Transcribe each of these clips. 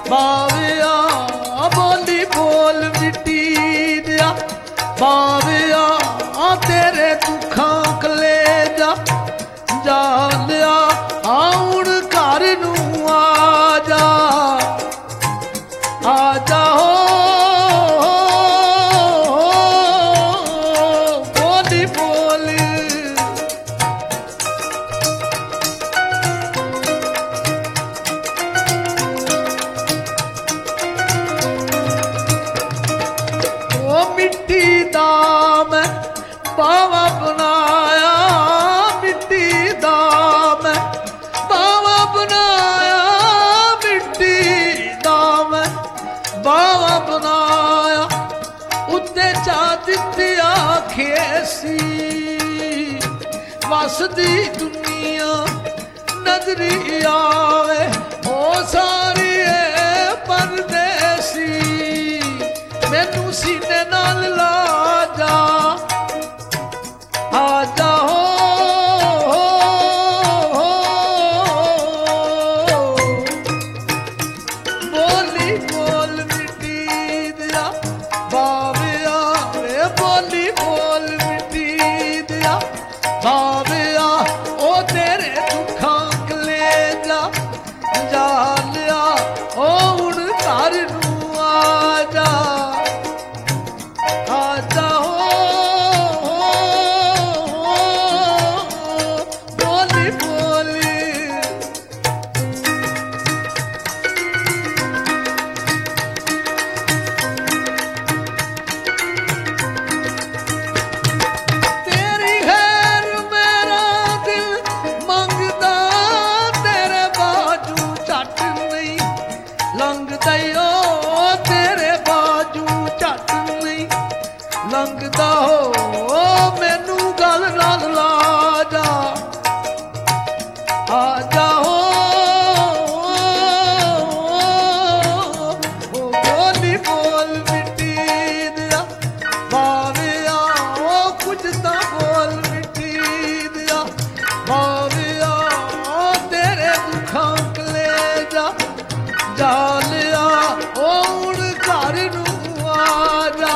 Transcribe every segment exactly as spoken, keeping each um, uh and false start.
ਬਾਵਿਆ ਬੋਲੀ ਬੋਲ ਮਿੱਟੀ ਦਿਆ ਬਾਵਿਆ ਤੇਰੇ ਦੁੱਖਾਂ ਕਲੇਜਾ ਜਾ ਲਿਆ ਆਉਣ ਘਰ ਨੂੰ ਆ ਜਾ ਆ ਜਾ ਬੋਲੀ ਬੋਲ ਉਹ ਮਿੱਟੀ ਦਾ ਮੈਂ ਬਾਵਾ ਬਣਾਇਆ ਮਿੱਟੀ ਦਾ ਮੈਂ ਬਾਵਾ ਬਣਾਇਆ ਮਿੱਟੀ ਦਾ ਮੈਂ ਬਾਵਾ ਬਣਾਇਆ ਉੱਤੇ ਚਾ ਦਿੱਤਿਆ ਖੇਸੀ ਵਸਦੀ ਦੁਨੀਆ ਨਜ਼ਰੀ ਆਵੇ ਉਹ ਸਾਰੀ ਏ ਪਰਦੇਸੀ ਮੈਨੂੰ ਸੀਨੇ ਨਾਲ ਲਾ ਜਾ ਆ ਜਾ ਬੋਲੀ ਬੋਲ ਮਿੱਟੀ ਦਿਆ ਬਾਵਿਆ ਵੇ ਬੋਲੀ ਬੋਲ ਮਿੱਟੀ ਦਿਆ ਬਾਵਿਆ ਉਹ ਤੇਰੇ ਦੁੱਖਾਂ ਕਲੇਜਾ ਜਾ ਲਿਆ ਉਹ ਹੁਣ ਘਰ ਨੂੰ ਆ ਜਾ ਆ ਜਾ ਬੋਲੀ ਬੋਲੀ ਤੇਰੀ ਖੈਰ ਮੇਰਾ ਦਿਲ ਮੰਗਦਾ ਤੇਰੇ ਬਾਜੂ ਝੱਟ ਨਹੀਂ ਲੰਘਦਾ ਓ ਤੇਰੇ ਬਾਜੂ ਝੱਟ ਨਹੀਂ ਲੰਘਦਾ ਹੋ ਮੈਨੂੰ ਗੱਲ ਨਾਲ ਲਾ ਜਾ ਆ ਜਾ ਉਹ ਬੋਲੀ ਬੋਲ ਮਿੱਟੀ ਦਿਆ ਬਾਵਿਆ ਉਹ ਕੁਝ ਤਾਂ ਬੋਲ ਮਿੱਟੀ ਦਿਆ ਬਾਵਿਆ ਤੇਰੇ ਦੁੱਖਾਂ ਕਲੇਜਾ ਜਾ ਲਿਆ ਉਹ ਹੁਣ ਘਰ ਨੂੰ ਆ ਜਾ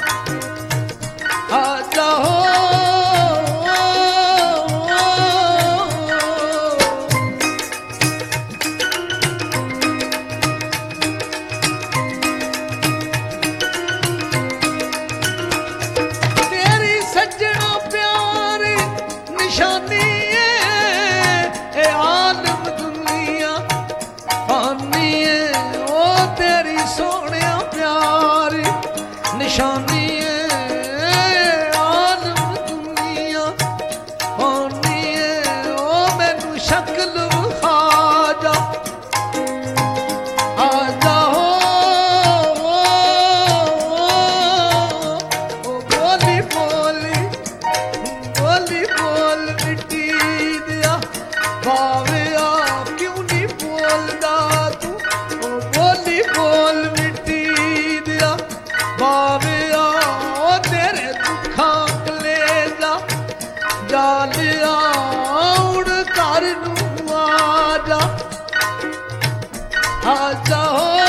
ਆ ਜਾ ਤੇਰੀ ਸੱਜਣਾ ਪਿਆਰ ਨਿਸ਼ਾਨੀ ਏ ਇਹ ਆਲਮ ਦੁਨੀਆ ਫਾਨੀ ਏ ਉਹ ਤੇਰੀ ਸੋਹਣਿਆ ਪਿਆਰ ਨਿਸ਼ਾਨੀ ਏ ਆਲਮ ਦੁਨੀਆ ਫਾਨੀ ਏ ਉਹ ਮੈਨੂੰ ਸ਼ਕਲ ਵਿਖਾ ਜਾ ਆ ਜਾ ਉਹ ਬੋਲੀ ਬੋਲੀ ਬੋਲੀ ਬੋਲ ਮਿੱਟੀ ਦਿਆ ਬਾਵਿਆ ਕਿਉਂ ਨਹੀਂ ਬੋਲਦਾ ਤੂੰ ਉਹ ਬੋਲੀ ਬੋਲ ਮਿੱਟੀ ਦਿਆ ਬਾਵਿਆ ਉਹ ਤੇਰੇ ਦੁੱਖਾਂ ਕਲੇਜਾ ਜਾ ਲਿਆ ਹੁਣ ਘਰ ਨੂੰ ਆ ਜਾ ਆ ਜਾ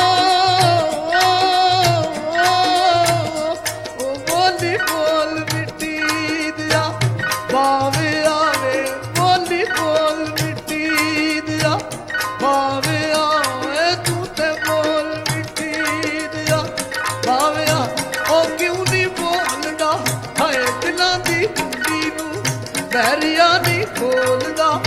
ਉਹ ਬੋਲੀ ਬੋਲ ਮਿੱਟੀ ਦਿਆ ਬਾਵਿਆ ਵੇ ਬੋਲੀ ਬੋਲ ਮਿੱਟੀ ਦਿਆ ਬਾਵਿਆ ਵੇ ਤੂੰ ਤੇ ਬੋਲ ਮਿੱਟੀ ਦਿਆ ਬਾਵਿਆ ਉਹ ਕਿਉਂ ਨਹੀਂ ਬੋਲਦਾ ਹਾਏ ਦਿਲਾਂ ਦੀ ਕੁੰਡੀ ਨੂੰ ਬਹਿਰੀਆ ਨਹੀਂ ਖੋਲਦਾ